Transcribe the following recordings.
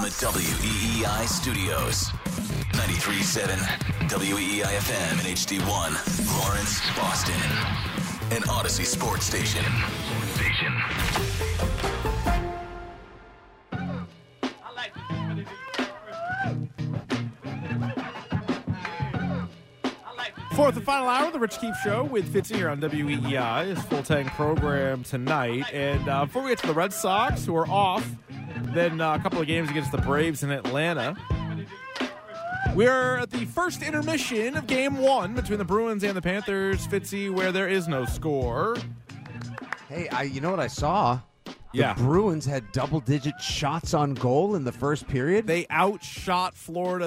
the WEEI studios. 93.7 WEEI FM and HD1, Lawrence, Boston. An Odyssey Sports Station. Fourth and final hour of the Rich Keefe Show with Fitzy here on WEEI. His full-tank program tonight. And before we get to the Red Sox, who are off, then a couple of games against the Braves in Atlanta, we're at the first intermission of Game 1 between the Bruins and the Panthers. Fitzy, where there is no score. Hey, you know what I saw? The Bruins had double-digit shots on goal in the first period. They outshot Florida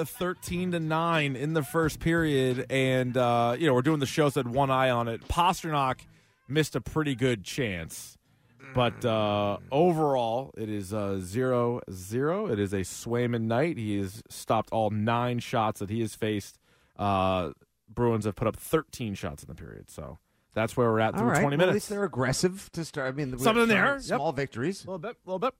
13-9 in the first period, and we're doing the show, so I had one eye on it. Pasternak missed a pretty good chance, but overall, it is 0-0. It is a Swayman night. He has stopped all 9 shots that he has faced. Bruins have put up 13 shots in the period, so that's where we're at through 20 minutes. At least they're aggressive to start. I mean, something there. Small victories. A little bit.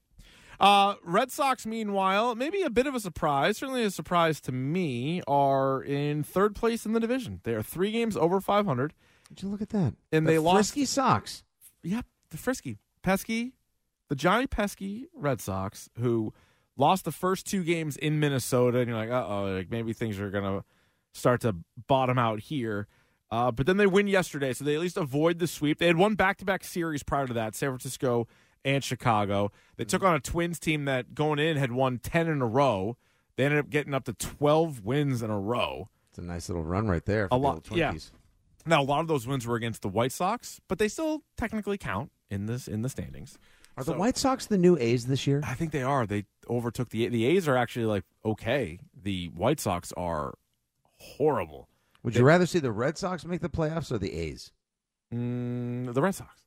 Red Sox, meanwhile, maybe a bit of a surprise, certainly a surprise to me, are in third place in the division. They are 3 games over 500. Did you look at that? And they lost. Frisky Sox. Yep, the frisky. Pesky. The Johnny Pesky Red Sox, who lost the first 2 games in Minnesota, and you're like, like maybe things are going to start to bottom out here. But then they win yesterday, so they at least avoid the sweep. They had won back-to-back series prior to that, San Francisco and Chicago. They took on a Twins team that going in had won 10 in a row. They ended up getting up to 12 wins in a row. It's a nice little run right there for the old Twinkies. Yeah. Now, a lot of those wins were against the White Sox, but they still technically count in the standings. Are the White Sox the new A's this year? I think they are. They overtook the A's are actually like okay. The White Sox are horrible. Would you rather see the Red Sox make the playoffs or the A's? The Red Sox.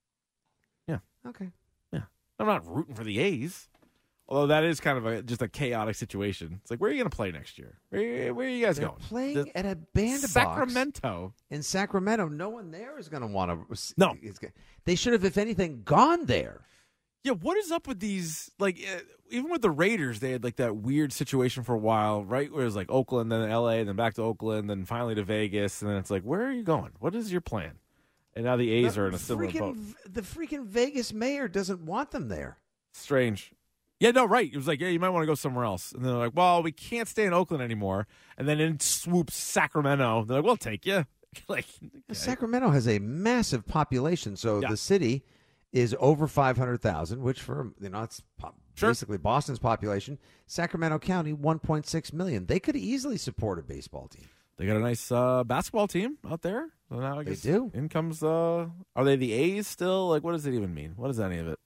Yeah. Okay. Yeah. I'm not rooting for the A's. Although that is kind of just a chaotic situation. It's like, where are you going to play next year? Where are you guys They're going? Playing at a bandbox. Sacramento. In Sacramento. No one there is going to want to. No. They should have, if anything, gone there. Yeah, what is up with these? Like, even with the Raiders, they had like that weird situation for a while, right? Where it was like Oakland, then L.A., then back to Oakland, then finally to Vegas, and then it's like, where are you going? What is your plan? And now the A's are in a similar boat. The freaking Vegas mayor doesn't want them there. Strange. Yeah, no, right. It was like, yeah, you might want to go somewhere else. And they're like, well, we can't stay in Oakland anymore. And then in swoops Sacramento. They're like, we'll take you. Like, okay. Sacramento has a massive population, so the city is over 500,000, which for it's basically Boston's population. Sacramento County, 1.6 million. They could easily support a baseball team. They got a nice basketball team out there. So now I guess they do. In comes are they the A's still? Like, what does it even mean? What is any of it?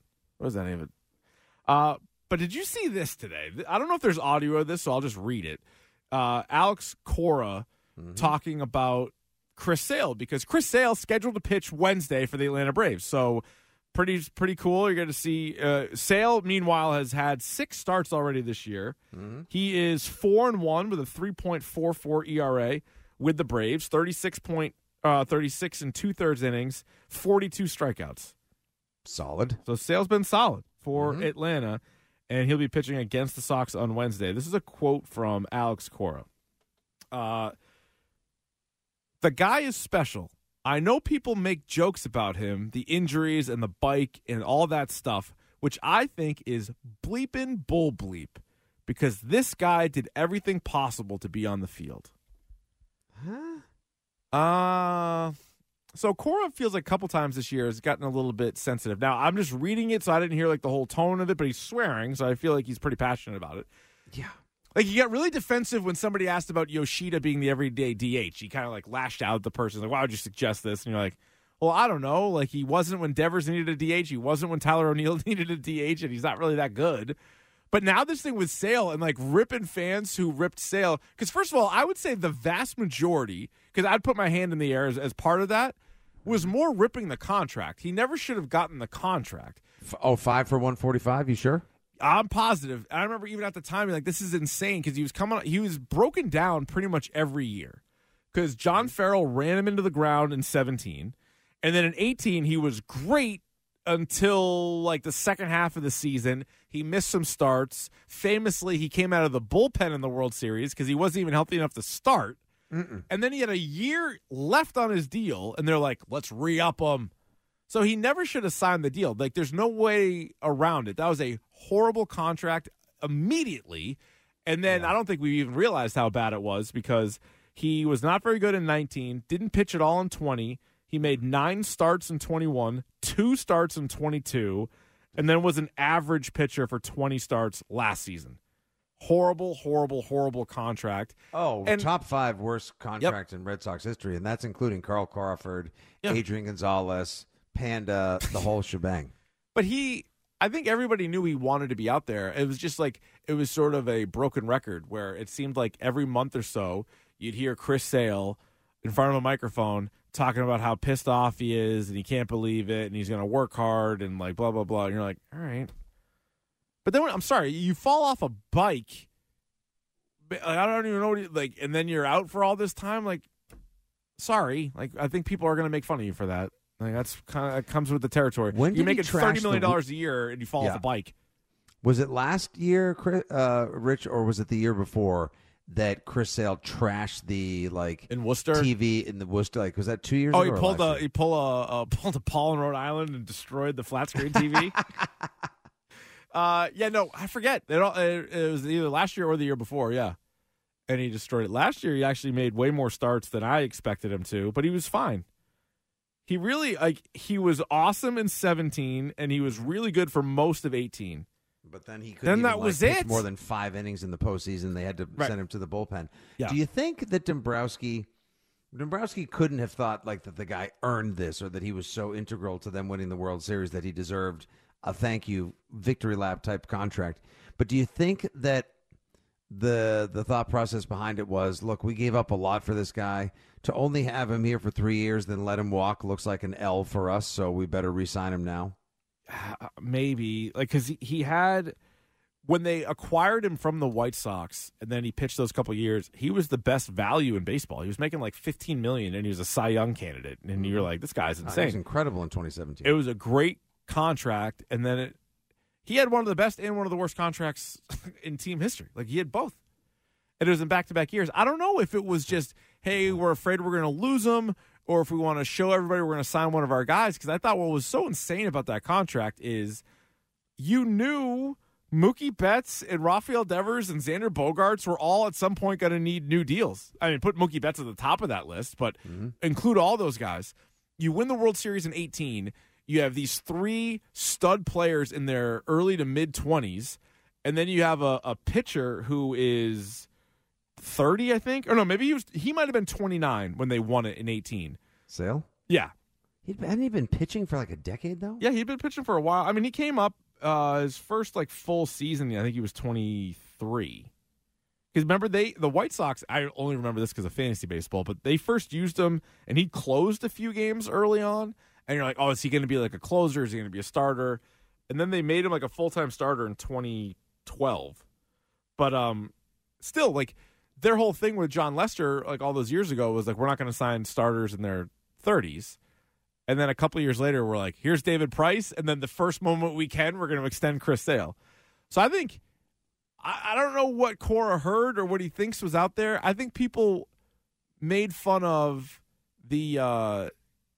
But did you see this today? I don't know if there's audio of this, so I'll just read it. Alex Cora talking about Chris Sale, because Chris Sale scheduled to pitch Wednesday for the Atlanta Braves. So pretty cool. You're going to see Sale, meanwhile, has had 6 starts already this year. Mm-hmm. He is 4-1 with a 3.44 ERA with the Braves, 36 and 2/3 innings, 42 strikeouts. Solid. So Sale's been solid for Atlanta, and he'll be pitching against the Sox on Wednesday. This is a quote from Alex Cora. The guy is special. I know people make jokes about him, the injuries and the bike and all that stuff, which I think is bleeping bull bleep, because this guy did everything possible to be on the field. So Cora feels like a couple times this year has gotten a little bit sensitive. Now, I'm just reading it, so I didn't hear like the whole tone of it, but he's swearing, so I feel like he's pretty passionate about it. Yeah. Like, he got really defensive when somebody asked about Yoshida being the everyday DH. He kind of like lashed out at the person, like, why would you suggest this? And you're like, well, I don't know. Like, he wasn't when Devers needed a DH. He wasn't when Tyler O'Neill needed a DH, and he's not really that good. But now this thing with Sale and like ripping fans who ripped Sale, because first of all, I would say the vast majority, because I'd put my hand in the air as part of that, was more ripping the contract. He never should have gotten the contract. 5 for 145, you sure? I'm positive. I remember even at the time, like, this is insane, because he was broken down pretty much every year, because John Farrell ran him into the ground in 17, and then in 18 he was great until like the second half of the season. He missed some starts. Famously, he came out of the bullpen in the World Series because he wasn't even healthy enough to start. And then he had a year left on his deal, and they're like, let's re-up him. So he never should have signed the deal. Like, there's no way around it. That was a horrible contract immediately. And then I don't think we even realized how bad it was because he was not very good in 19, didn't pitch at all in 20. He made 9 starts in 21, 2 starts in 22, and then was an average pitcher for 20 starts last season. Horrible, horrible, horrible contract. Oh, and top 5 worst contract in Red Sox history, and that's including Carl Crawford, Adrian Gonzalez, Panda, the whole shebang. But I think everybody knew he wanted to be out there. It was just like, it was sort of a broken record where it seemed like every month or so you'd hear Chris Sale in front of a microphone talking about how pissed off he is and he can't believe it and he's going to work hard and like blah, blah, blah. And you're like, all right. But then, I'm sorry, you fall off a bike. I don't even know what and then you're out for all this time. Like, sorry. Like, I think people are going to make fun of you for that. Like, that's kind of comes with the territory. When you make it $30 million a year and you fall off a bike. Was it last year, Rich, or was it the year before that Chris Sale trashed the in Worcester TV in the Worcester? Like, was that 2 years ago? Oh, he pulled a Paul in Rhode Island and destroyed the flat screen TV. I forget. It was either last year or the year before, and he destroyed it. Last year, he actually made way more starts than I expected him to, but he was fine. He really, he was awesome in 17, and he was really good for most of 18. But then he couldn't pitch more than 5 innings in the postseason. They had to send him to the bullpen. Yeah. Do you think that Dombrowski couldn't have thought that the guy earned this or that he was so integral to them winning the World Series that he deserved a thank you victory lap type contract? But do you think that the thought process behind it was, look, we gave up a lot for this guy. To only have him here for 3 years, then let him walk looks like an L for us, so we better re-sign him now? Maybe. Because he had, when they acquired him from the White Sox, and then he pitched those couple years, he was the best value in baseball. He was making $15 million, and he was a Cy Young candidate. And you're like, this guy's insane. He was incredible in 2017. It was a great contract, and then he had one of the best and one of the worst contracts in team history. He had both. And it was in back-to-back years. I don't know if it was just, hey, we're afraid we're going to lose him, or if we want to show everybody we're going to sign one of our guys. Because I thought what was so insane about that contract is you knew Mookie Betts and Rafael Devers and Xander Bogaerts were all at some point going to need new deals. I mean, put Mookie Betts at the top of that list, but include all those guys. You win the World Series in 18. You have these 3 stud players in their early to mid-20s, and then you have a pitcher who is 30, I think. Or no, maybe he might have been 29 when they won it in 18. Sale? Yeah. Hadn't he been pitching for a decade, though? Yeah, he'd been pitching for a while. I mean, he came up his first full season, I think he was 23. Because remember, the White Sox, I only remember this because of fantasy baseball, but they first used him, and he closed a few games early on. And you're like, oh, is he going to be a closer? Is he going to be a starter? And then they made him a full-time starter in 2012. But still, their whole thing with John Lester, all those years ago, was we're not going to sign starters in their 30s. And then a couple of years later, we're like, here's David Price. And then the first moment we can, we're going to extend Chris Sale. So I think, I don't know what Cora heard or what he thinks was out there. I think people made fun of the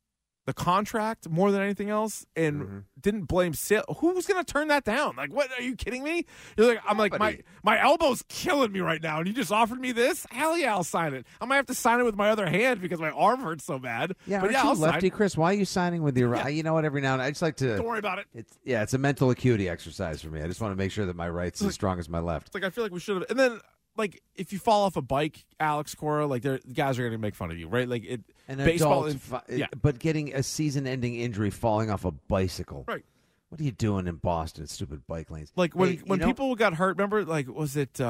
contract more than anything else, and didn't blame Sale. Who was going to turn that down? What? Are you kidding me? You're like, I'm my elbow's killing me right now, and you just offered me this? Hell yeah, I'll sign it. I might have to sign it with my other hand because my arm hurts so bad. Yeah, but I'll lefty, Chris. Why are you signing with your right? You know what? Every now and then, I just like to. Don't worry about it. It's a mental acuity exercise for me. I just want to make sure that my right's as strong as my left. It's I feel like we should have. And then, if you fall off a bike, Alex Cora, the guys are going to make fun of you, right? An baseball, adult, but getting a season-ending injury falling off a bicycle. Right. What are you doing in Boston? Stupid bike lanes. When people got hurt, remember, was it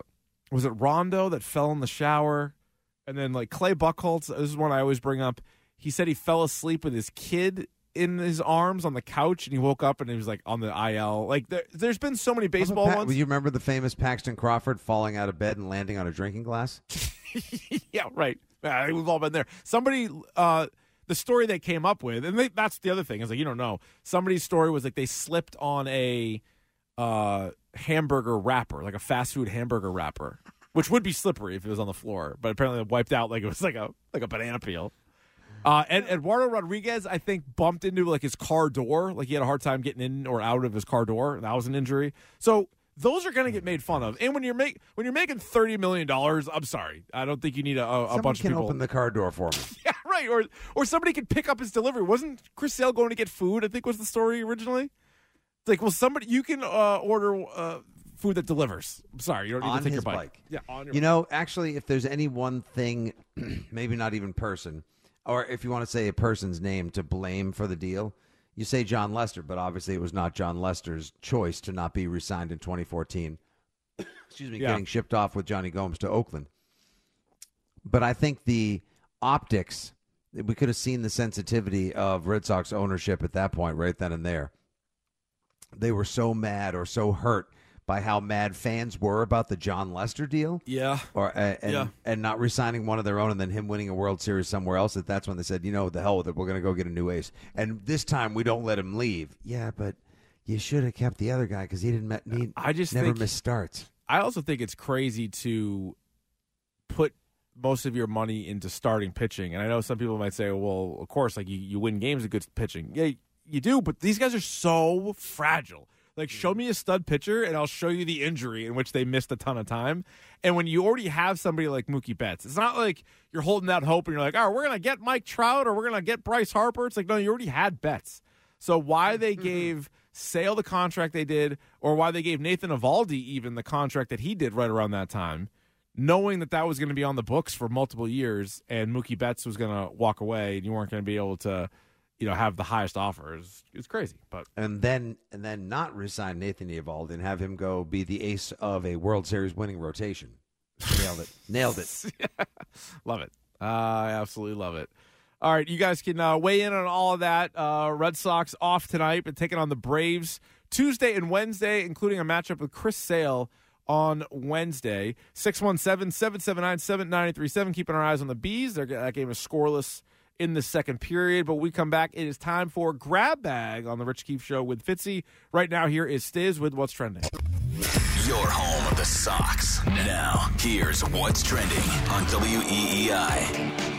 Rondo that fell in the shower? And then, Clay Buchholz, this is one I always bring up. He said he fell asleep with his kid in his arms on the couch, and he woke up and he was on the IL. There's been so many baseball ones. You remember the famous Paxton Crawford falling out of bed and landing on a drinking glass? Yeah, right. We've all been there. Somebody, the story they came up with, and that's the other thing, is like, you don't know. Somebody's story was like they slipped on a hamburger wrapper, like a fast food hamburger wrapper, which would be slippery if it was on the floor, but apparently it wiped out like it was like a banana peel. And Eduardo Rodriguez, I think, bumped into like his car door. Like he had a hard time getting in or out of his car door. That was an injury. So those are going to get made fun of. And when you're making $30 million, I'm sorry, I don't think you need a bunch of people. Someone can open the car door for me. Yeah, right. Or somebody can pick up his delivery. Wasn't Chris Sale going to get food? I think was the story originally. It's like, well, you can order food that delivers. I'm sorry, you don't need to take your bike. Yeah, on your bike. Actually, if there's any one thing, maybe not even person, or if you want to say a person's name to blame for the deal, you say John Lester, but obviously it was not John Lester's choice to not be re-signed in 2014. Getting shipped off with Johnny Gomes to Oakland. But I think the optics, we could have seen the sensitivity of Red Sox ownership at that point, right then and there. They were so mad or so hurt by how mad fans were about the John Lester deal. Yeah. And not re-signing one of their own and then him winning a World Series somewhere else. That's when they said, the hell with it. We're going to go get a new ace. And this time we don't let him leave. Yeah, but you should have kept the other guy because he never missed starts. I also think it's crazy to put most of your money into starting pitching. And I know some people might say, well, of course, like you win games with good pitching. Yeah, you do, but these guys are so fragile. Like, show me a stud pitcher, and I'll show you the injury in which they missed a ton of time. And when you already have somebody like Mookie Betts, it's not like you're holding out hope and you're like, all right, we're going to get Mike Trout or we're going to get Bryce Harper. It's like, no, you already had Betts. So why they gave Sale the contract they did, or why they gave Nathan Eovaldi even the contract that he did right around that time, knowing that was going to be on the books for multiple years and Mookie Betts was going to walk away and you weren't going to be able to have the highest offers. It's crazy. But and then not resign Nathan Eovaldi and have him go be the ace of a World Series winning rotation. Nailed it. Yeah. Love it. I absolutely love it. All right, you guys can weigh in on all of that. Red Sox off tonight, but taking on the Braves Tuesday and Wednesday, including a matchup with Chris Sale on Wednesday. 617-779-7937. Keeping our eyes on the Bees. That game is scoreless in the second period. But when we come back, it is time for Grab Bag on the Rich Keefe Show with Fitzy. Right now, here is Stiz with What's Trending. Your home of the Sox. Now, here's What's Trending on WEEI.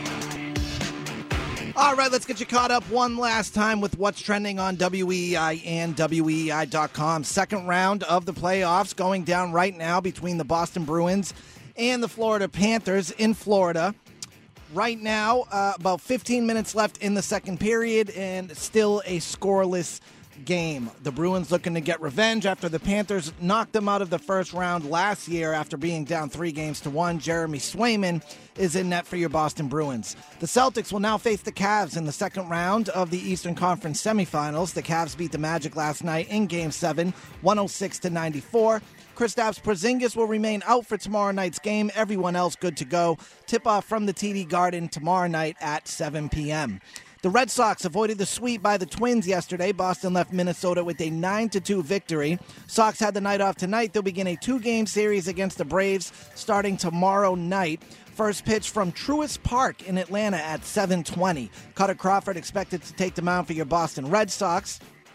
All right, let's get you caught up one last time with what's trending on WEEI and WEEI.com. Second round of the playoffs going down right now between the Boston Bruins and the Florida Panthers in Florida. Right now, about 15 minutes left in the second period and still a scoreless game. The Bruins looking to get revenge after the Panthers knocked them out of the first round last year after being down 3-1. Jeremy Swayman is in net for your Boston Bruins. The Celtics will now face the Cavs in the second round of the Eastern Conference semifinals. The Cavs beat the Magic last night in Game 7, 106-94. Kristaps Porzingis will remain out for tomorrow night's game. Everyone else good to go. Tip-off from the TD Garden tomorrow night at 7 p.m. The Red Sox avoided the sweep by the Twins yesterday. Boston left Minnesota with a 9-2 victory. Sox had the night off tonight. They'll begin a 2-game series against the Braves starting tomorrow night. First pitch from Truist Park in Atlanta at 7:20. Cutter Crawford expected to take the mound for your Boston Red Sox.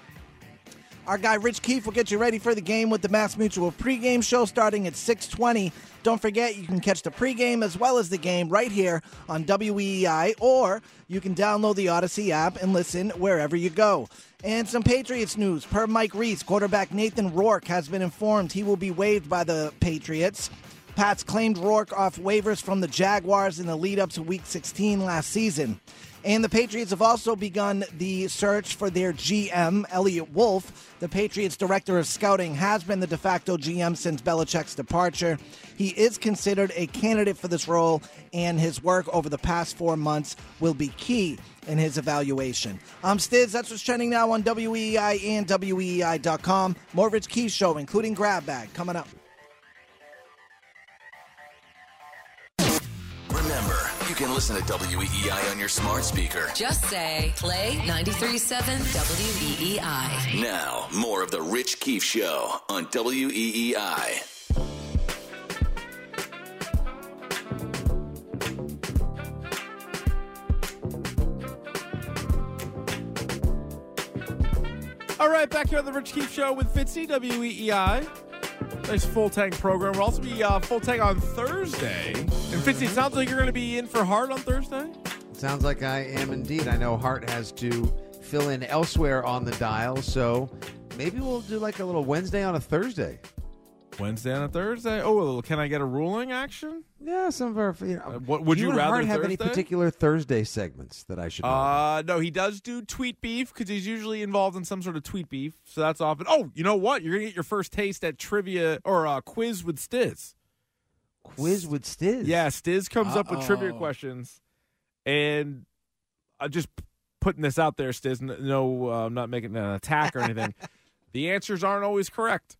Our guy Rich Keefe will get you ready for the game with the Mass Mutual pregame show starting at 6:20. Don't forget, you can catch the pregame as well as the game right here on WEEI, or you can download the Odyssey app and listen wherever you go. And some Patriots news. Per Mike Reese, quarterback Nathan Rourke has been informed he will be waived by the Patriots. Pats claimed Rourke off waivers from the Jaguars in the lead-up to Week 16 last season. And the Patriots have also begun the search for their GM, Elliott Wolf. The Patriots' director of scouting has been the de facto GM since Belichick's departure. He is considered a candidate for this role, and his work over the past 4 months will be key in his evaluation. I'm Stiz. That's what's trending now on WEEI and WEEI.com. More Rich Keefe Show, including Grab Bag, coming up. Remember, you can listen to WEEI on your smart speaker. Just say, play 93.7 WEEI. Now, more of the Rich Keefe Show on WEEI. All right, back here on the Rich Keefe Show with Fitzy, WEEI. Nice full tank program. We'll also be full tank on Thursday. And Fitzy, it sounds like you're going to be in for Hart on Thursday? Sounds like I am indeed. I know Hart has to fill in elsewhere on the dial, so maybe we'll do like a little Wednesday on a Thursday. Wednesday on a Thursday? Oh, a little can I get a ruling action? Yeah, some of our. What would you and rather Hart have Thursday? any particular Thursday segments that I should know? No, he does do tweet beef because he's usually involved in some sort of tweet beef. So that's often. Oh, you know what? You're gonna get your first taste at trivia or quiz with Stiz. Quiz with Stiz. Yeah, Stiz comes up with trivia questions, and just putting this out there, Stiz. No, I'm not making an attack or anything. The answers aren't always correct.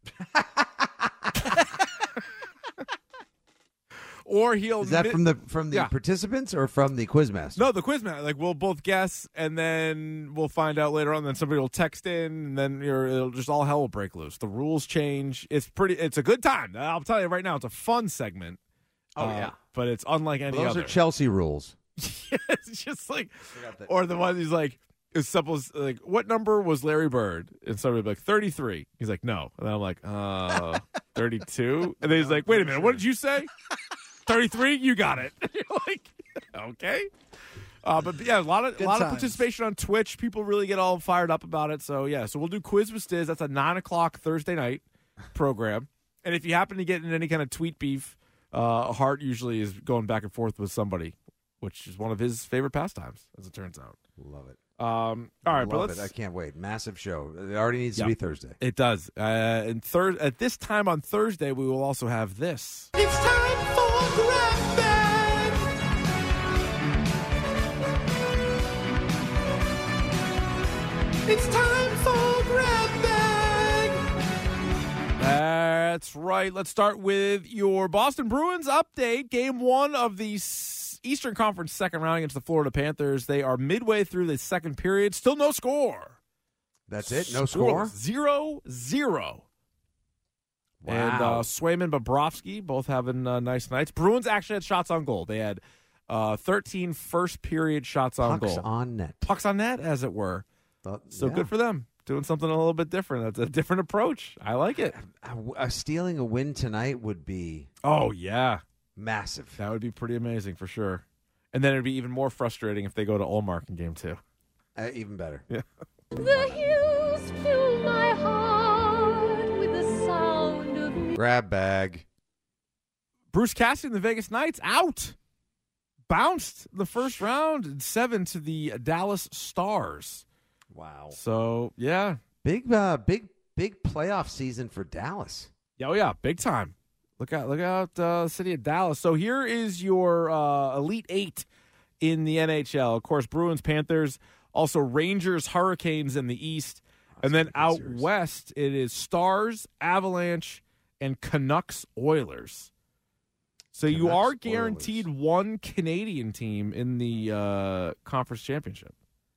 Or he'll is that from the participants or from the quizmaster? No, the quizmaster. Like we'll both guess, and then we'll find out later on. Then somebody will text in, and then it'll just all hell will break loose. The rules change. It's a good time. I'll tell you right now, it's a fun segment. Oh yeah, but it's unlike any those other. Those are Chelsea rules. It's just like, or the one he's like, it's simple as like, what number was Larry Bird? And somebody would be like 33. He's like, no, and then I'm like, 32. And then he's like, wait a minute, what did you say? 33, you got it. You're like, okay. But yeah, a lot of participation on Twitch. People really get all fired up about it. So yeah, so we'll do Quiz with Stiz. That's a 9:00 Thursday night program. And if you happen to get in any kind of tweet beef, Hart usually is going back and forth with somebody, which is one of his favorite pastimes, as it turns out. Love it. All right, but let's. I can't wait. Massive show. It already needs to be Thursday. It does. And at this time on Thursday, we will also have this. It's time for Grab Bag. It's time for Grab Bag. That's right. Let's start with your Boston Bruins update. Game 1 of the Eastern Conference second round against the Florida Panthers. They are midway through the second period. Still no score. That's it? No score? 0-0. Wow. And Swayman, Bobrovsky, both having nice nights. Bruins actually had shots on goal. They had 13 first-period shots on goal. Pucks on net. Pucks on net, as it were. So good for them. Doing something a little bit different. That's a different approach. I like it. Stealing a win tonight would be... Oh, yeah. Massive. That would be pretty amazing for sure. And then it'd be even more frustrating if they go to Ullmark in game 2. Even better. Yeah. The hills fill my heart with the sound of music. Grab bag. Bruce Cassidy and the Vegas Knights out. Bounced the first round in 7 to the Dallas Stars. Wow. So, yeah. Big playoff season for Dallas. Oh, yeah. Big time. Look out, the city of Dallas. So here is your Elite 8 in the NHL. Of course, Bruins, Panthers, also Rangers, Hurricanes in the East. And then out west, it is Stars, Avalanche, and Canucks, Oilers. So you are guaranteed one Canadian team in the conference championship.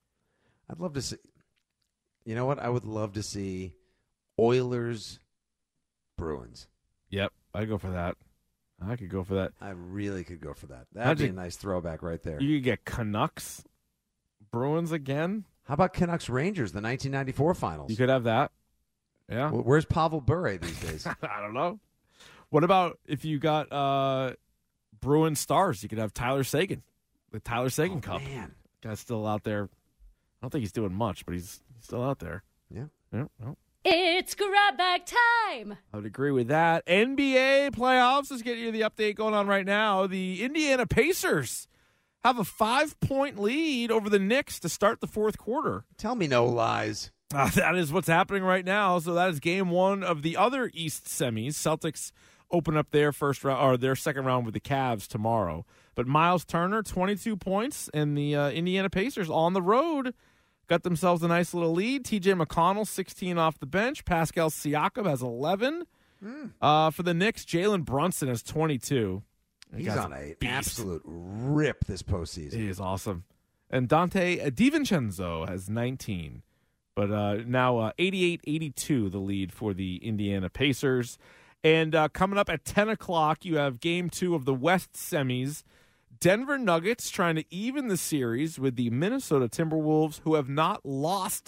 I'd love to see. You know what? I would love to see Oilers, Bruins. Yep. I'd go for that. I could go for that. I really could go for that. That'd be a nice throwback right there. You could get Canucks, Bruins again. How about Canucks Rangers, the 1994 finals? You could have that. Yeah. Well, where's Pavel Bure these days? I don't know. What about if you got Bruins Stars? You could have Tyler Seguin, the Tyler Seguin Cup. Man. Guy's still out there. I don't think he's doing much, but he's still out there. Yeah. Well. It's grab bag time. I would agree with that. NBA playoffs. Let's get you the update going on right now. The Indiana Pacers have a 5-point lead over the Knicks to start the fourth quarter. Tell me no lies. That is what's happening right now. So that is game 1 of the other East semis. Celtics open up their first round or their second round with the Cavs tomorrow. But Miles Turner, 22 points, and the Indiana Pacers on the road got themselves a nice little lead. T.J. McConnell, 16 off the bench. Pascal Siakam has 11. For the Knicks, Jalen Brunson has 22. He's on an absolute rip this postseason. He is awesome. And Dante DiVincenzo has 19. But now 88-82 the lead for the Indiana Pacers. And coming up at 10 o'clock, you have game 2 of the West semis. Denver Nuggets trying to even the series with the Minnesota Timberwolves, who have not lost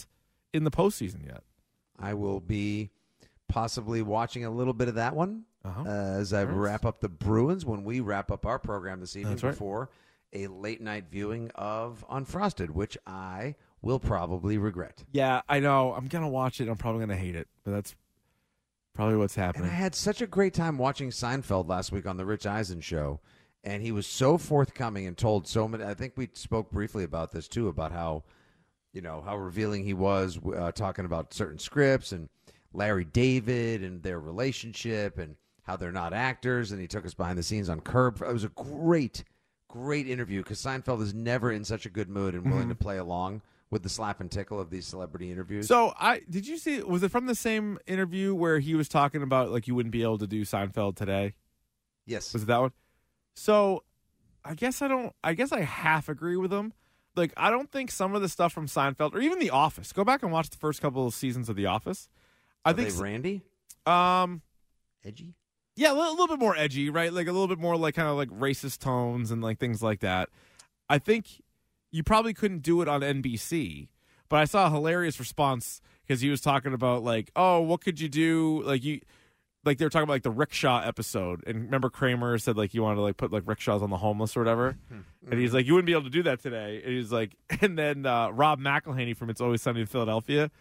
in the postseason yet. I will be possibly watching a little bit of that one as I wrap up the Bruins when we wrap up our program this evening before a late-night viewing of Unfrosted, which I will probably regret. Yeah, I know. I'm going to watch it. I'm probably going to hate it, but that's probably what's happening. And I had such a great time watching Seinfeld last week on the Rich Eisen show, and he was so forthcoming and told so many. I think we spoke briefly about this, too, about how, how revealing he was talking about certain scripts and Larry David and their relationship and how they're not actors, and he took us behind the scenes on Curb. It was a great interview because Seinfeld is never in such a good mood and willing to play along with the slap and tickle of these celebrity interviews. So did you see, was it from the same interview where he was talking about like you wouldn't be able to do Seinfeld today? Yes. Was it that one? So I guess I half agree with him. Like, I don't think some of the stuff from Seinfeld or even The Office, go back and watch the first couple of seasons of The Office. Are they Randy? Edgy? Yeah, a little bit more edgy, right? Like a little bit more like kind of like racist tones and like things like that. I think you probably couldn't do it on NBC, but I saw a hilarious response because he was talking about like, oh, what could you do? Like they were talking about like the rickshaw episode, and remember Kramer said like you wanted to like put like rickshaws on the homeless or whatever, and he's like, you wouldn't be able to do that today. And he's like, and then Rob McElhenney from It's Always Sunny in Philadelphia,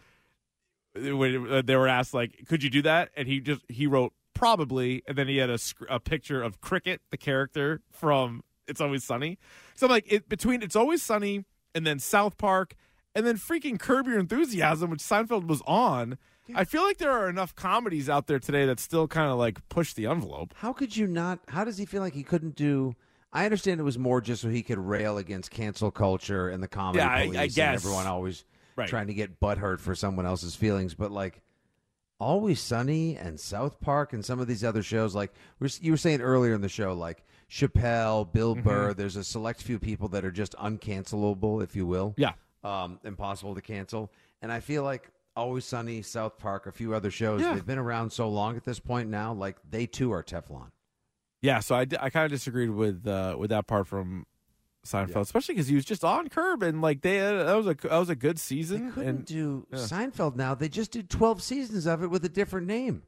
when they were asked like, could you do that? And he wrote probably, and then he had a picture of Cricket, the character from It's Always Sunny. So I'm like, between It's Always Sunny and then South Park and then freaking Curb Your Enthusiasm, which Seinfeld was on, I feel like there are enough comedies out there today that still kind of like push the envelope. How could you not? How does he feel like he couldn't do? I understand it was more just so he could rail against cancel culture and the comedy police I guess. And everyone always trying to get butthurt for someone else's feelings. But like Always Sunny and South Park and some of these other shows, like you were saying earlier in the show, like Chappelle, Bill Burr, there's a select few people that are just uncancelable, if you will. Yeah. Impossible to cancel. And I feel like Always Sunny, South Park, a few other shows, they've been around so long at this point now, like they too are Teflon. Yeah, so I kind of disagreed with that part from Seinfeld, especially because he was just on Curb and like that was a good season. They couldn't do Seinfeld now. They just did 12 seasons of it with a different name.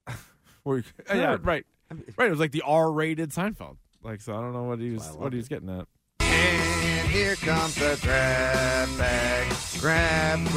Yeah, right. Right, it was like the R-rated Seinfeld. Like, so I don't know what he was getting at. And here comes the grab bag. Grab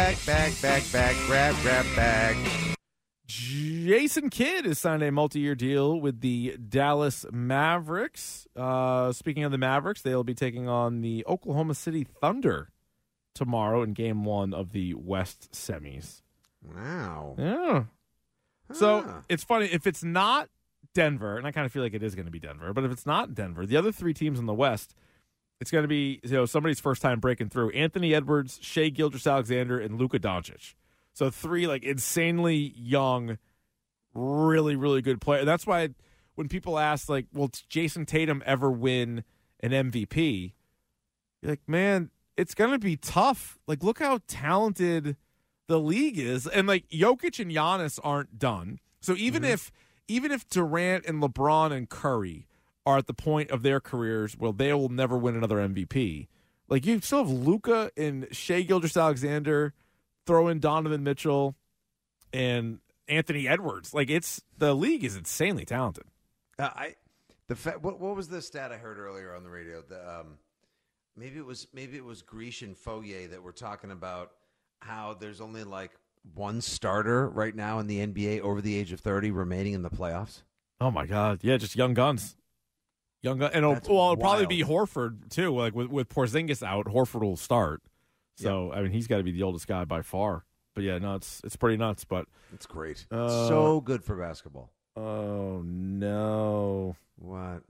bag. Jason Kidd has signed a multi-year deal with the Dallas Mavericks. Speaking of the Mavericks, they'll be taking on the Oklahoma City Thunder tomorrow in Game 1 of the West semis. Wow. Yeah. So it's funny, if it's not Denver, and I kind of feel like it is going to be Denver, but if it's not Denver, the other three teams in the West, it's going to be somebody's first time breaking through. Anthony Edwards, Shai Gilgeous-Alexander, and Luka Doncic. So three like insanely young, really, really good players. That's why when people ask like, will Jason Tatum ever win an MVP? You're like, man, it's going to be tough. Like, look how talented the league is. And like Jokic and Giannis aren't done. So even if Durant and LeBron and Curry are at the point of their careers where they will never win another MVP, like you still have Luka and Shai Gilgeous-Alexander, throw in Donovan Mitchell and Anthony Edwards. Like the league is insanely talented. What was the stat I heard earlier on the radio? Maybe it was Gresh and Fourier that were talking about how there's only like one starter right now in the NBA over the age of 30 remaining in the playoffs. Oh my God! Yeah, just young guns. And it'll probably be Horford too. Like with Porzingis out, Horford will start. So I mean, he's got to be the oldest guy by far. But yeah, no, it's pretty nuts. But it's great. So good for basketball. Oh no! What?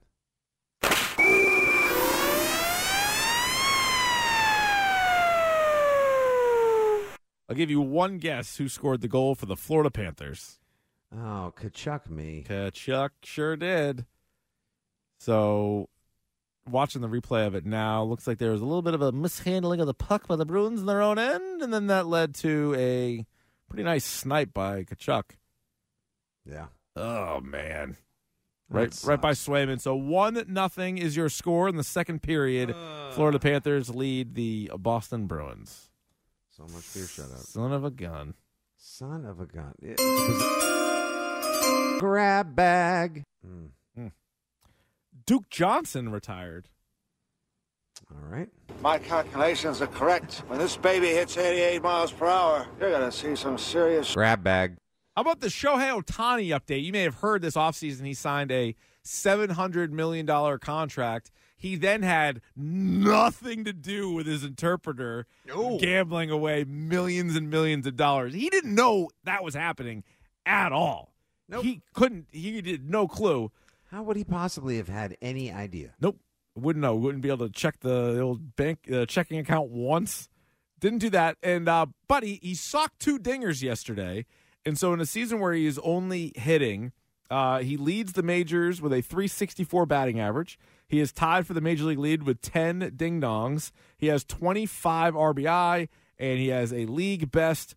I'll give you one guess who scored the goal for the Florida Panthers. Oh, Kachuk me. Kachuk sure did. So, watching the replay of it now, looks like there was a little bit of a mishandling of the puck by the Bruins in their own end, and then that led to a pretty nice snipe by Kachuk. Yeah. Oh, man. Right by Swayman. So 1-0 is your score in the second period. Florida Panthers lead the Boston Bruins. So much fear shutout. Son of a gun. Son of a gun. Grab bag. Duke Johnson retired. All right. My calculations are correct. When this baby hits 88 miles per hour, you're going to see some serious... Grab bag. How about the Shohei Ohtani update? You may have heard this offseason he signed a $700 million contract. He then had nothing to do with his interpreter gambling away millions and millions of dollars. He didn't know that was happening at all. Nope. He did no clue. How would he possibly have had any idea? Nope. Wouldn't know. Wouldn't be able to check the old bank checking account once. Didn't do that. And but he socked 2 dingers yesterday. And so in a season where he is only hitting, he leads the majors with a .364 batting average. He is tied for the major league lead with 10 ding-dongs. He has 25 RBI, and he has a league best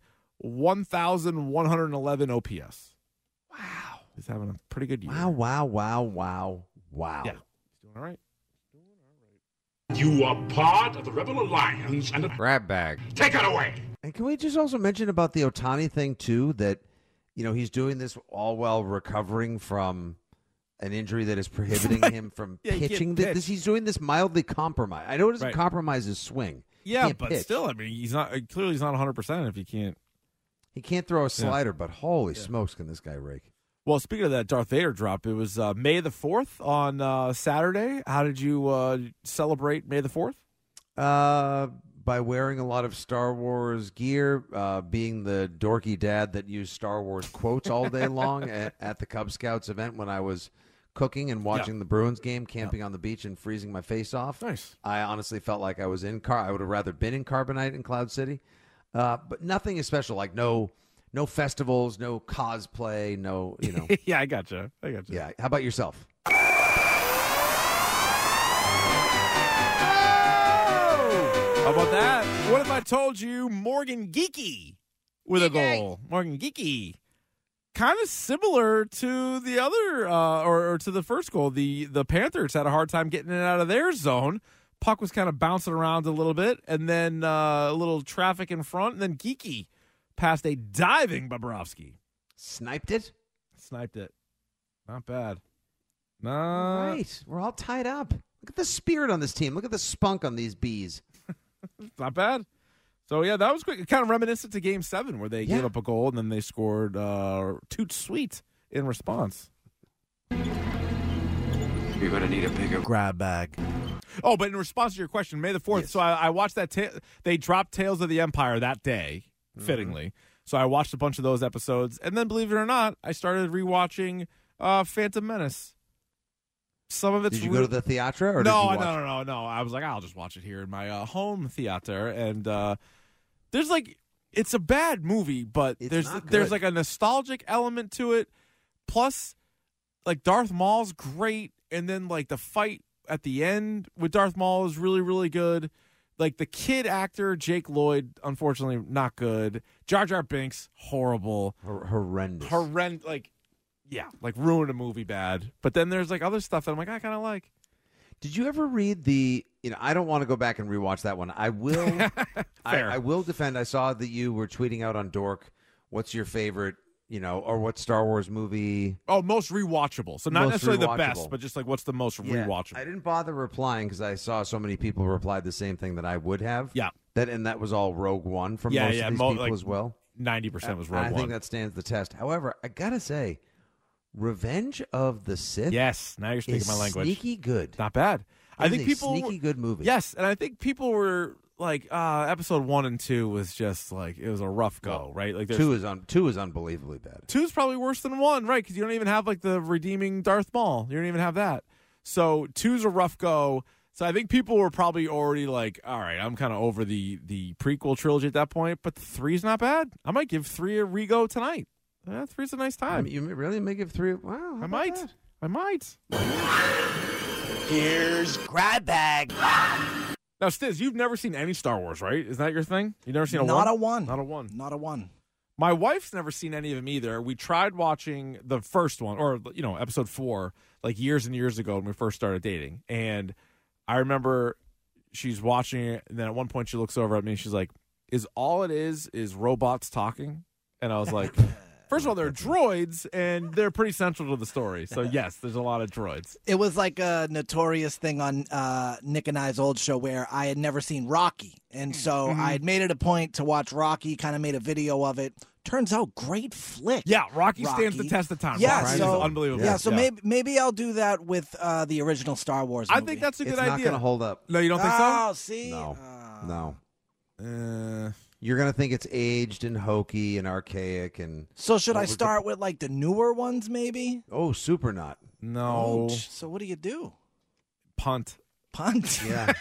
1,111 OPS. Wow. He's having a pretty good year. Wow. Yeah. He's doing all right. You are part of the Rebel Alliance and Grab bag. Take it away. And can we just also mention about the Ohtani thing, too, that, he's doing this all while recovering from an injury that is prohibiting him from pitching. He's doing this mildly compromised. I know it doesn't compromise his swing. Yeah, but pitch. Still, I mean, he's not 100% if he can't. He can't throw a slider, but holy smokes, can this guy rake. Well, speaking of that Darth Vader drop, it was May the 4th on Saturday. How did you celebrate May the 4th? By wearing a lot of Star Wars gear, being the dorky dad that used Star Wars quotes all day long at the Cub Scouts event when I was cooking and watching the Bruins game, camping on the beach and freezing my face off. Nice. I honestly felt like I was I would have rather been in Carbonite in Cloud City. But nothing is special, like no festivals, no cosplay, no. Yeah, I gotcha. Yeah. How about yourself? How about that? What if I told you Morgan Geeky with a goal? Morgan Geeky. Kind of similar to the other, or to the first goal. The Panthers had a hard time getting it out of their zone. Puck was kind of bouncing around a little bit, and then a little traffic in front, and then Geeky passed a diving Bobrovsky. Sniped it? Sniped it. Not bad. All right. We're all tied up. Look at the spirit on this team. Look at the spunk on these bees. Not bad. So, yeah, that was quick. Kind of reminiscent to Game 7 where they gave up a goal and then they scored Toot Sweet in response. You're going to need a bigger grab bag. Oh, but in response to your question, May the 4th, so I watched that. They dropped Tales of the Empire that day, fittingly. So I watched a bunch of those episodes. And then, believe it or not, I started rewatching Phantom Menace. Some of it's Did you go to the theater? Or no. Did you watch No. I was like, I'll just watch it here in my home theater. And there's it's a bad movie, but there's like a nostalgic element to it. Plus, like Darth Maul's great, and then like the fight at the end with Darth Maul is really, really good. Like the kid actor Jake Lloyd, unfortunately, not good. Jar Jar Binks, horrible, horrendous. Like ruined a movie bad. But then there's like other stuff that I'm like, I kind of like. Did you ever read the? I don't want to go back and rewatch that one. I will. Fair. I will defend. I saw that you were tweeting out on Dork. What's your favorite? Or what Star Wars movie? Oh, most rewatchable. So not Most necessarily rewatchable. the best, but just like what's the most rewatchable. I didn't bother replying because I saw so many people replied the same thing that I would have. Yeah. That was all Rogue One from most of these people as well. 90% was Rogue One. I think that stands the test. However, I gotta say, Revenge of the Sith. Yes, now you're speaking my language. Sneaky good. Not bad. I think people sneaky good movie. Yes, and I think people were like, episode 1 and 2 was just like it was a rough go, right? Like 2 is unbelievably bad. 2 is probably worse than 1, right? Because you don't even have like the redeeming Darth Maul. You don't even have that. So 2's a rough go. So I think people were probably already like, all right, I'm kind of over the prequel trilogy at that point. But 3's not bad. I might give 3 a re-go tonight. 3's a nice time. You really may give 3? Wow, I might. That? I might. Here's grab bag. Now, Stiz, you've never seen any Star Wars, right? Is that your thing? You've never seen a Not one? Not a one. My wife's never seen any of them either. We tried watching the first one, or, episode 4, like years and years ago when we first started dating. And I remember she's watching it, and then at one point she looks over at me and she's like, is all it is robots talking. And I was like, first of all, they're droids, and they're pretty central to the story. So, yes, there's a lot of droids. It was like a notorious thing on Nick and I's old show where I had never seen Rocky. And so I had made it a point to watch Rocky, kind of made a video of it. Turns out, great flick. Yeah, Rocky stands the test of time. Yeah, Rocky is unbelievable. Yeah, so maybe I'll do that with the original Star Wars movie. I think that's a good idea. It's not going to hold up. No, you don't think so? Oh, see? No. You're going to think it's aged and hokey and archaic. And so should I start with, like, the newer ones, maybe? Oh, super not. No. So what do you do? Punt. Yeah.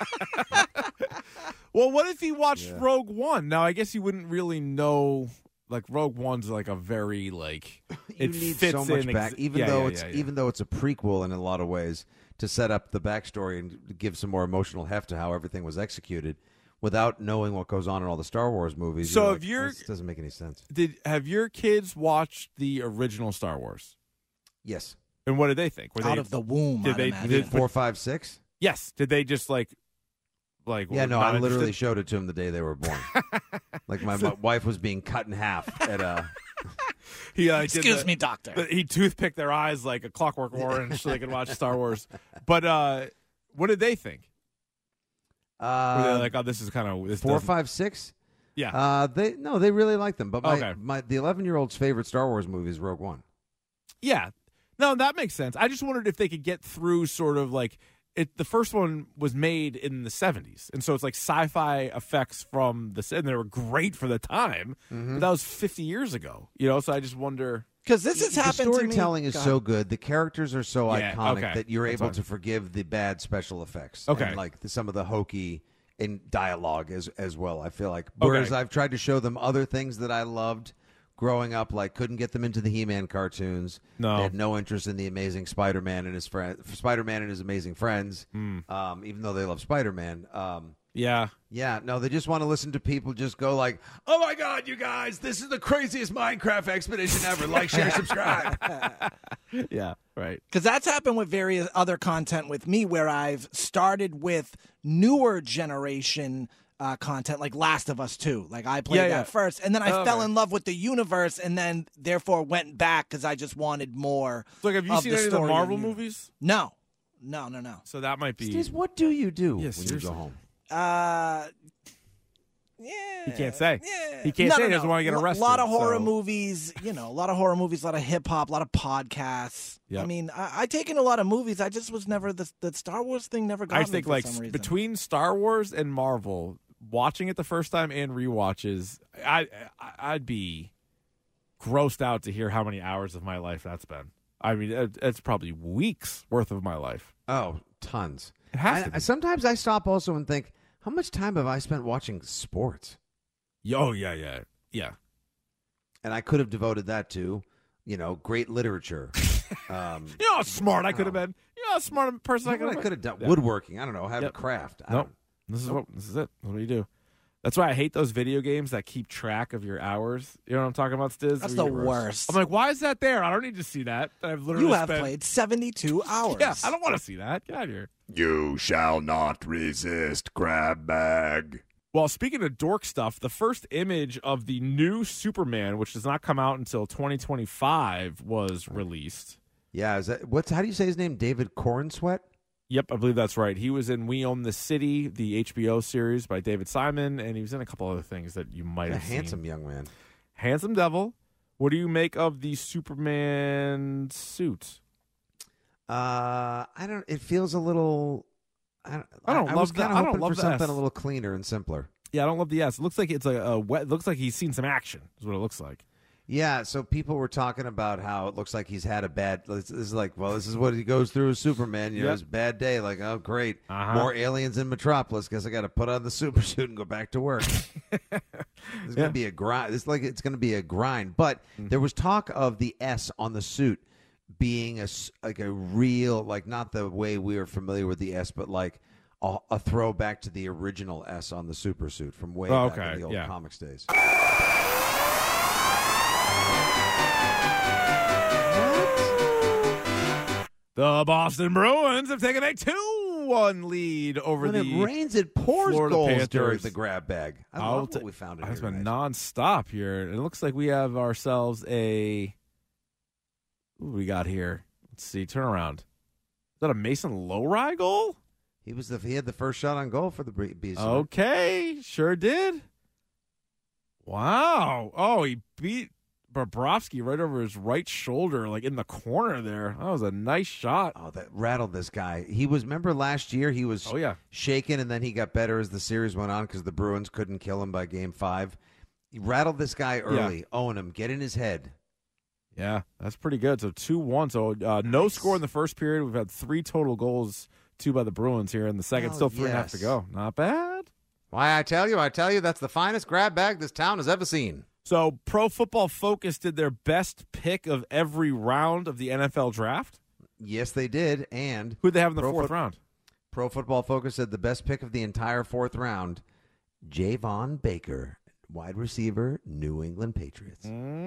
Well, what if he watched Rogue One? Now, I guess you wouldn't really know. Like, Rogue One's like a very, like, it need fits so much in. back, even though it's a prequel in a lot of ways to set up the backstory and give some more emotional heft to how everything was executed. Without knowing what goes on in all the Star Wars movies, so this doesn't make any sense. Have your kids watched the original Star Wars? Yes. And what did they think? Out of the womb, Did they? Did 4, 5, 6? Yes. Did they just like? Yeah, no. I literally showed it to them the day they were born. Like my wife was being cut in half at a. Excuse me, doctor. He toothpicked their eyes like a Clockwork Orange so they could watch Star Wars. But what did they think? Were they like, oh, this is kind of 4, 5, 6? Yeah. They really like them. But the 11-year-old's favorite Star Wars movie is Rogue One. Yeah. No, that makes sense. I just wondered if they could get through sort of like the first one was made in the 70s. And so it's like sci-fi effects from and they were great for the time. But that was 50 years ago. So I just wonder. Because this has happened to me. The storytelling is so good. The characters are so iconic that you're able to forgive the bad special effects. Okay. And like some of the hokey in dialogue as well, I feel like. Whereas I've tried to show them other things that I loved growing up, like couldn't get them into the He-Man cartoons. No. They had no interest in the Amazing Spider-Man and his Spider-Man and his amazing friends, even though they love Spider-Man. Yeah. No, they just want to listen to people just go like, oh, my God, you guys, this is the craziest Minecraft expedition ever. Like, share, subscribe. Yeah, right. Because that's happened with various other content with me where I've started with newer generation content, like Last of Us 2. Like, I played that first, and then I fell in love with the universe, and then, therefore, went back because I just wanted more. So, have you seen any of the Marvel movies? No. So that might be. Steve, what do you do when seriously. you go home? Yeah. He can't say. Yeah. He can't say. He doesn't want to get arrested. A lot of horror movies, a lot of horror movies, a lot of hip hop, a lot of podcasts. Yep. I mean, I take in a lot of movies. I just was never the Star Wars thing never got me. I think for some reason. Between Star Wars and Marvel, watching it the first time and rewatches, I'd be grossed out to hear how many hours of my life that's been. I mean, it's probably weeks worth of my life. Oh, tons. It has to be. Sometimes I stop also and think, how much time have I spent watching sports? Oh, yeah. And I could have devoted that to, great literature. How smart I could have been. How smart a person I could have done. Woodworking. I don't know. Have a craft. Nope. This is it. This is what do you do? That's why I hate those video games that keep track of your hours. You know what I'm talking about, Stiz? That's the worst. I'm like, why is that there? I don't need to see that. I've literally You have played 72 hours. Yeah, I don't want to see that. Get out of here. You shall not resist, grab bag. Well, speaking of dork stuff, the first image of the new Superman, which does not come out until 2025, was released. Yeah, how do you say his name? David Cornsweet? Yep, I believe that's right. He was in We Own the City, the HBO series by David Simon, and he was in a couple other things that you might have seen. Handsome young man. Handsome devil. What do you make of the Superman suit? I don't. It feels a little. I don't was love that. kind of I don't hoping love for the something S. a little cleaner and simpler. Yeah, I don't love the S. It looks like it's a wet. It looks like he's seen some action. Is what it looks like. Yeah, so people were talking about how it looks like he's had a bad. This is like, well, this is what he goes through as Superman. His bad day. Like, oh, great, more aliens in Metropolis. Guess I got to put on the super suit and go back to work. It's gonna be a grind. It's going to be a grind. But there was talk of the S on the suit being a real, like, not the way we are familiar with the S, but like a throwback to the original S on the super suit from way back in the old comics days. The Boston Bruins have taken a 2-1 3-1 lead over when the it rains, it pours Florida goals Panthers. during the grab bag. I love what we found in here. It's been tonight. nonstop here. It looks like we have ourselves a. What do we got here? Let's see. Turn around. Is that a Mason Lowry goal? He had the first shot on goal for the Bees. Okay, sure did. Wow. Oh, he beat Bobrovsky right over his right shoulder, like in the corner there. That was a nice shot. Oh, that rattled this guy. Remember last year he was shaken, and then he got better as the series went on because the Bruins couldn't kill him by Game 5. He rattled this guy early. Own him. Get in his head. Yeah, that's pretty good. So 2-1. So no score in the first period. We've had 3 total goals, 2 by the Bruins here in the second. Still 3.5 to go. Not bad. Why, I tell you, that's the finest grab bag this town has ever seen. So Pro Football Focus did their best pick of every round of the NFL draft. Yes, they did. And who'd they have in the fourth round? Pro Football Focus said the best pick of the entire fourth round, Javon Baker, wide receiver, New England Patriots.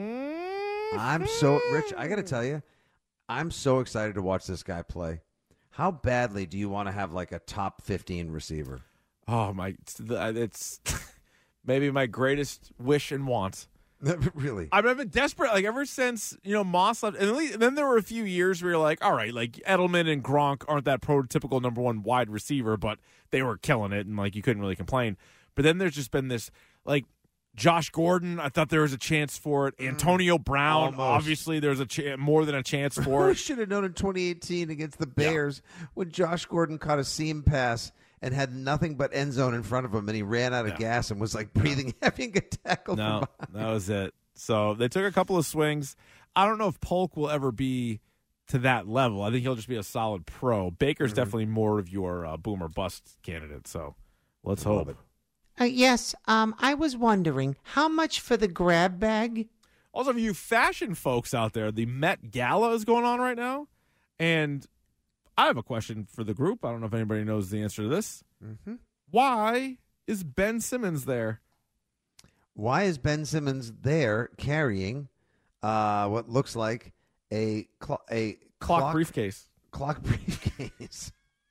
I'm so Rich. I got to tell you, I'm so excited to watch this guy play. How badly do you want to have like a top 15 receiver? Oh my! It's maybe my greatest wish and want. Really, I've been desperate. Like ever since Moss left, and then there were a few years where you're like, all right, like Edelman and Gronk aren't that prototypical number one wide receiver, but they were killing it, and like you couldn't really complain. But then there's just been this like. Josh Gordon, I thought there was a chance for it. Antonio Brown, obviously there's more than a chance for it. We should have known in 2018 against the Bears when Josh Gordon caught a seam pass and had nothing but end zone in front of him, and he ran out of gas and was like breathing heavy and got tackled. No, that was it. So they took a couple of swings. I don't know if Polk will ever be to that level. I think he'll just be a solid pro. Baker's definitely more of your boom or bust candidate, so let's hope. Yes, I was wondering, how much for the grab bag? Also, for you fashion folks out there, the Met Gala is going on right now, and I have a question for the group. I don't know if anybody knows the answer to this. Mm-hmm. Why is Ben Simmons there? Why is Ben Simmons there carrying what looks like a clock briefcase? Clock briefcase.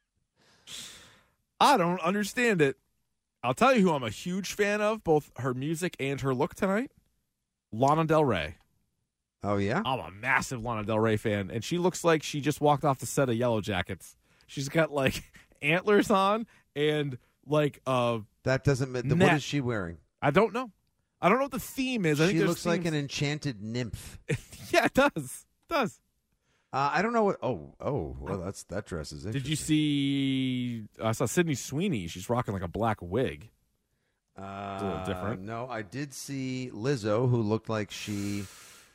I don't understand it. I'll tell you who I'm a huge fan of, both her music and her look tonight. Lana Del Rey. Oh, yeah? I'm a massive Lana Del Rey fan, and she looks like she just walked off the set of Yellow Jackets. She's got, like, antlers on and, like, that doesn't – what is she wearing? I don't know. I don't know what the theme is. I think she looks like an enchanted nymph. Yeah, it does. It does. I don't know what. Well, that dress is interesting. Did you see? I saw Sydney Sweeney. She's rocking like a black wig. It's a little different. No, I did see Lizzo, who looked like she.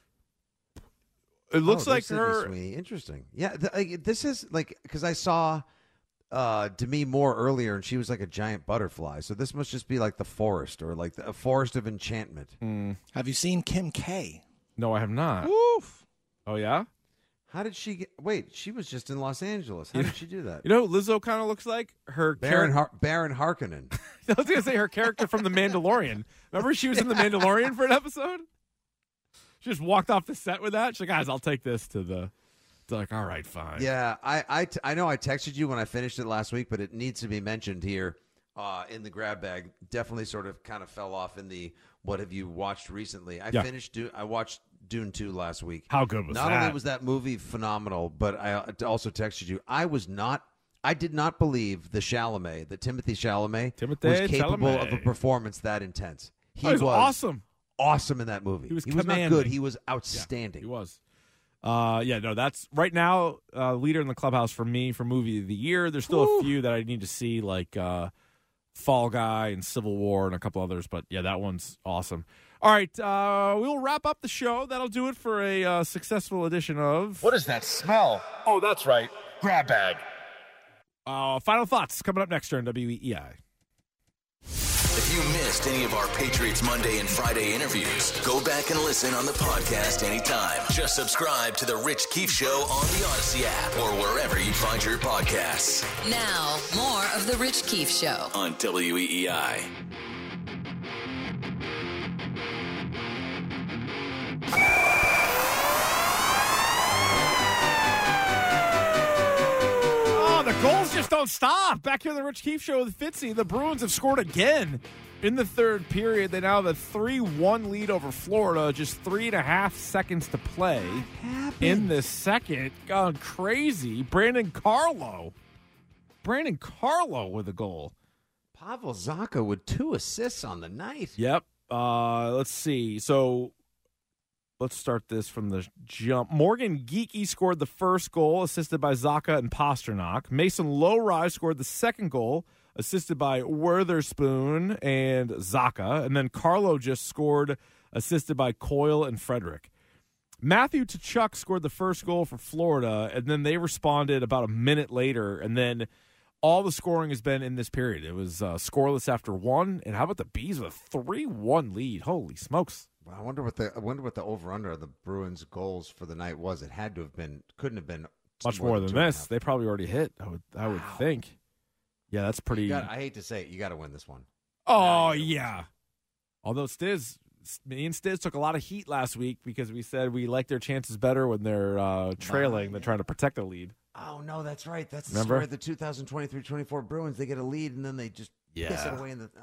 It looks like Sydney her. Sweeney. Interesting. Yeah, this is like because I saw Demi Moore earlier, and she was like a giant butterfly. So this must just be like the forest or like a forest of enchantment. Have you seen Kim K? No, I have not. Woof. Oh yeah. How did she get? Wait, she was just in Los Angeles. How did she do that? You know who Lizzo kind of looks like? Her Baron Harkonnen. I was going to say her character from The Mandalorian. Remember she was in The Mandalorian for an episode? She just walked off the set with that. She's like, guys, I'll take this to the... It's like, all right, fine. Yeah, I know I texted you when I finished it last week, but it needs to be mentioned here in the grab bag. Definitely sort of kind of fell off in the what have you watched recently. I watched Dune 2 last week. How good was that? Not only was that movie phenomenal, but I also texted you. I did not believe that Timothy Chalamet was capable of a performance that intense. He was awesome. Awesome in that movie. He was not good. He was outstanding. Yeah, he was. That's right now leader in the clubhouse for me for movie of the year. There's still a few that I need to see, like Fall Guy and Civil War and a couple others, but yeah, that one's awesome. All right, we'll wrap up the show. That'll do it for a successful edition of... What is that smell? Oh, that's right. Grab bag. Final thoughts coming up next during WEEI. If you missed any of our Patriots Monday and Friday interviews, go back and listen on the podcast anytime. Just subscribe to The Rich Keefe Show on the Odyssey app or wherever you find your podcasts. Now, more of The Rich Keefe Show on WEEI. The Goals just don't stop. Back here on the Rich Keefe Show with Fitzy, the Bruins have scored again in the third period. They now have a 3-1 lead over Florida. Just 3.5 seconds to play in the second. Gone crazy. Brandon Carlo with a goal. Pavel Zacha with 2 assists on the night. Yep. Let's see. So let's start this from the jump. Morgan Geekie scored the first goal, assisted by Zacha and Pasternak. Mason Lowry scored the second goal, assisted by Witherspoon and Zacha. And then Carlo just scored, assisted by Coyle and Frederick. Matthew Tkachuk scored the first goal for Florida, and then they responded about a minute later, and then all the scoring has been in this period. It was scoreless after 1, and how about the Bees with a 3-1 lead? Holy smokes. I wonder what the over-under of the Bruins' goals for the night was. It had to have been, couldn't have been much more than this. They probably already hit, I would think. Yeah, that's pretty. I hate to say it, you got to win this one. Oh, yeah. Although me and Stiz took a lot of heat last week because we said we like their chances better when they're trailing than trying to protect the lead. Oh, no, that's right. That's the story of the 2023-24 Bruins. They get a lead, and then they just piss it away in the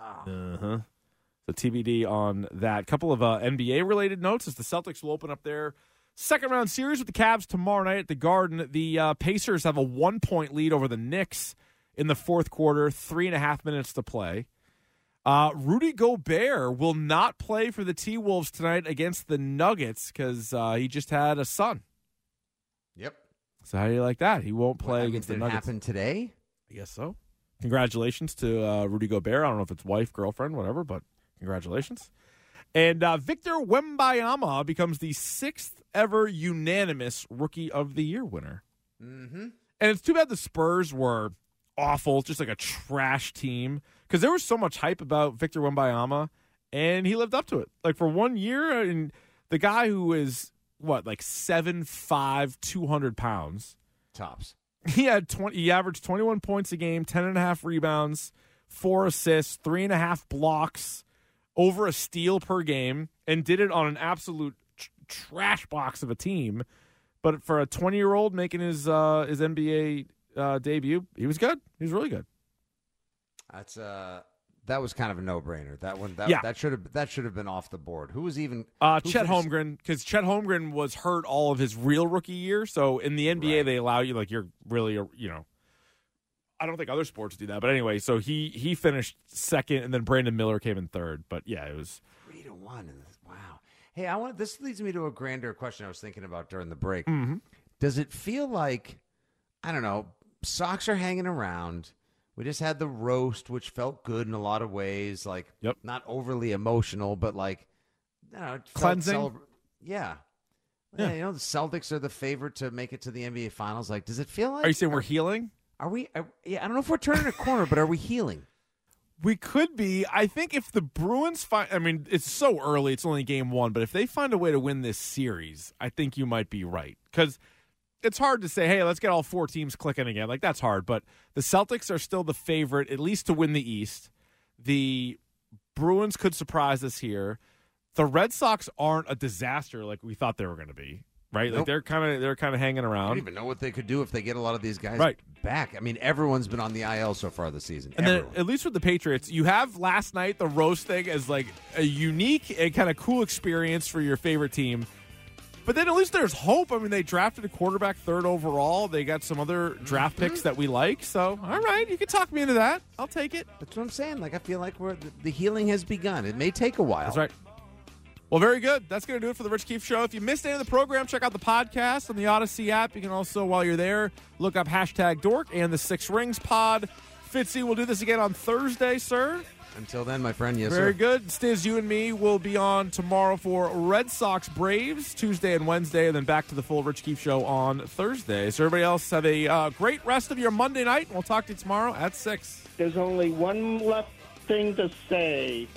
So TBD on that. Couple of NBA-related notes as the Celtics will open up their second-round series with the Cavs tomorrow night at the Garden. The Pacers have a 1-point lead over the Knicks in the fourth quarter, 3.5 minutes to play. Rudy Gobert will not play for the T-Wolves tonight against the Nuggets because he just had a son. Yep. So how do you like that? He won't play against the Nuggets. Did it happen today? I guess so. Congratulations to Rudy Gobert. I don't know if it's wife, girlfriend, whatever, but congratulations. And Victor Wembanyama becomes the 6th ever unanimous Rookie of the Year winner. Mm-hmm. And it's too bad the Spurs were awful, just like a trash team, because there was so much hype about Victor Wembanyama, and he lived up to it. Like for 1 year, and the guy who is, 7'5", 200 pounds. Tops. He averaged 21 points a game, 10.5 rebounds, 4 assists, 3.5 blocks, over a steal per game, and did it on an absolute trash box of a team. But for a 20-year-old making his NBA debut, he was good. He was really good. That was kind of a no-brainer. That should have been off the board. Who was even Chet Holmgren, because Chet Holmgren was hurt all of his real rookie year. So in the NBA, they allow you, like, you're really I don't think other sports do that, but anyway, so he finished second, and then Brandon Miller came in third. But yeah, it was 3-1. Wow. Hey, this leads me to a grander question I was thinking about during the break. Mm-hmm. Does it feel like, I don't know, Sox are hanging around? We just had the roast, which felt good in a lot of ways, like not overly emotional, but like, I don't know, cleansing. Yeah, the Celtics are the favorite to make it to the NBA Finals. Like, does it feel like? Are you saying we're healing? Are we? I don't know if we're turning a corner, but are we healing? We could be. I think if the Bruins it's so early, it's only game 1, but if they find a way to win this series, I think you might be right. Because it's hard to say, hey, let's get all 4 teams clicking again. Like, that's hard. But the Celtics are still the favorite, at least to win the East. The Bruins could surprise us here. The Red Sox aren't a disaster like we thought they were going to be, right? Nope. Like they're kind of hanging around. I don't even know what they could do if they get a lot of these guys back. I mean, everyone's been on the IL so far this season. And then, at least with the Patriots, you have last night the roast thing as like a unique and kind of cool experience for your favorite team. But then at least there's hope. I mean, they drafted a quarterback 3rd overall. They got some other draft picks that we like. So, all right, you can talk me into that. I'll take it. That's what I'm saying. Like, I feel like the healing has begun. It may take a while. That's right. Well, very good. That's going to do it for the Rich Keefe Show. If you missed any of the program, check out the podcast on the Odyssey app. You can also, while you're there, look up #Dork and the 6 Rings Pod. Fitzy, we'll do this again on Thursday, sir. Until then, my friend, yes, sir. Very good. Stiz, you and me will be on tomorrow for Red Sox Braves, Tuesday and Wednesday, and then back to the full Rich Keefe Show on Thursday. So everybody else, have a great rest of your Monday night, and we'll talk to you tomorrow at 6. There's only one left thing to say.